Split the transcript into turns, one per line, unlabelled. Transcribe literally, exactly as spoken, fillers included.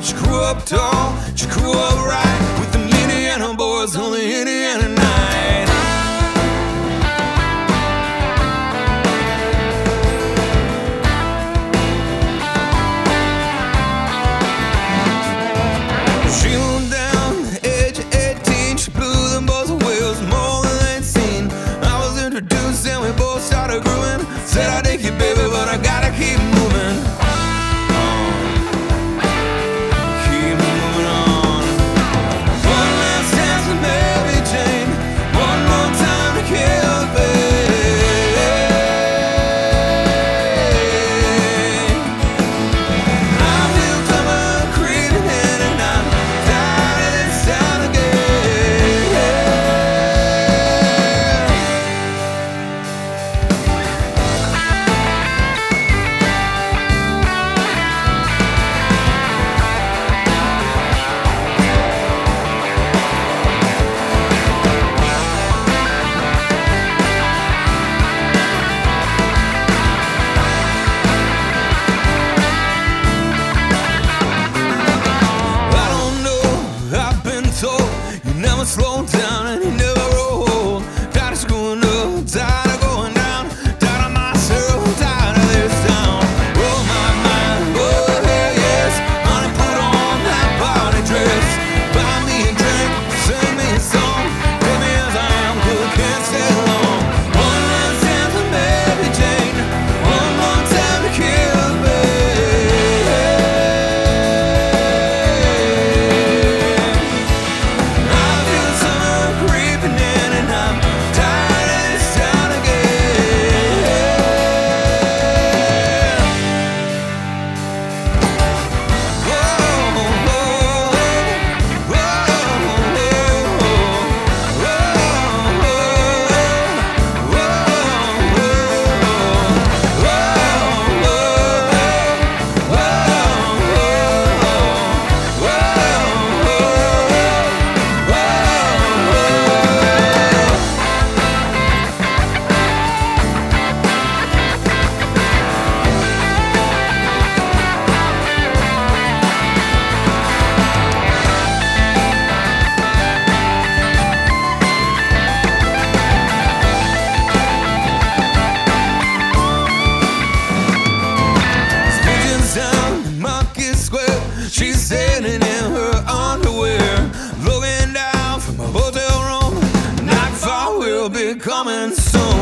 She grew up tall, she grew up right, with the Indiana boys on the Indiana night. She went down the edge of eighteen, she blew them boys away, it was more than they'd seen. I was introduced and we both started grooving. Said I dig you baby, but I gotta keep moving. Slow down and he never rolled. Tired of screwing up, tired of going down, tired of myself, tired of this town. Oh my mind, oh hell yes, honey put on that party dress. Buy me a drink, sing me a song, take me as I am, 'cause I can't stay long. One last time for Mary Jane, one more time to kill me. She's sitting in her underwear, looking down from a hotel room. Nightfall will be coming soon.